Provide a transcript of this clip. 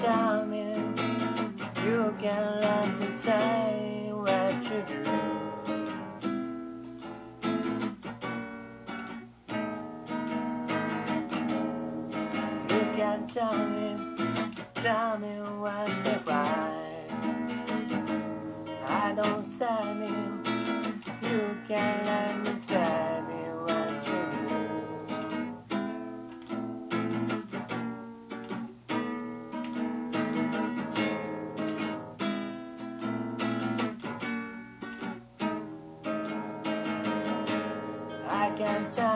tell me you can let me say what you do. You can tell me what to write. I don't say me, you can let me say me what you do. I can tell